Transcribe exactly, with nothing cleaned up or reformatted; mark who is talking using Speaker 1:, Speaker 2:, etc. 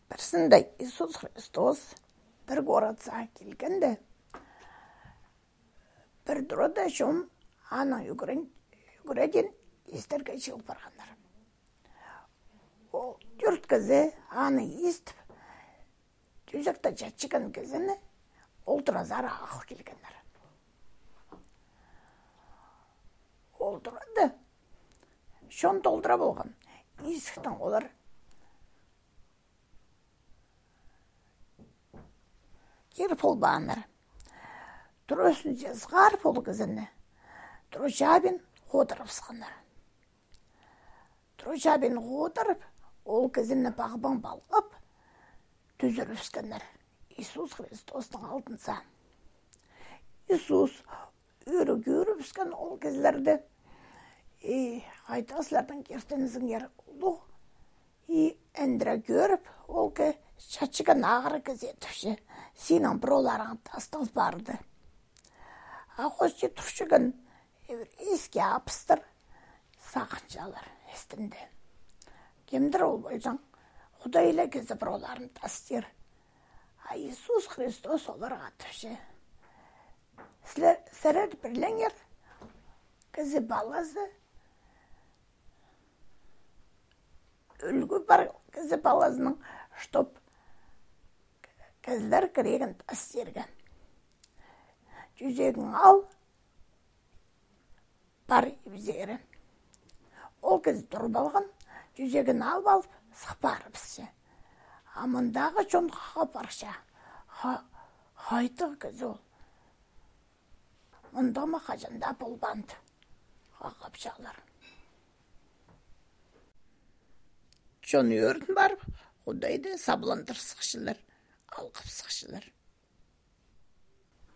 Speaker 1: Бірсінде Исус Христос бір қоратса келгенде, бір дұрада шом ана үгіреден естерге шығып барғандар. Ол дүрт кезі аны естіп, төзекті жатшыған кезіні ол тұразары ақыл келгендер. Ол тұрады, шон толдыра болған. Есіктен олар кер пол бағандар. Тұрысын жазғар пол кезіні Трожабин қодырып сықандар. Трожабин қодырып, ол кезіні бағбан балғып, түзіріп сықандар. Исус Христостың алдынса. Исус өрі-көріп сықан ол кезлерді қайтасылардың кертенізіңер олу. Әндірі көріп, ол ке шатшыған ағыры кезетіпші. Сенің бір оларың тастыз барды. Ақосты тұршыған еске апыстыр, сақыншалар естінде. Кемдір ол бойжан, Құдайлы кезі бір оларын тастыр. А Иисус Христос оларға түші. Сәрер бірлеңер, кезі балазы, өлгі бар кезі балазының штоп кездер кереген тастырген. Жүзегін ал, бар ебзерін. Ол кез тұрып алған, жүзегін алып алып, сықпарып сі. Амындағы чонқаға барша, қайтық кез ол. Мұнда ма қажында болбанды, қақап жағылар. Чон өрін барып, Құдайды сабландыр сықшылар, алқып сықшылар.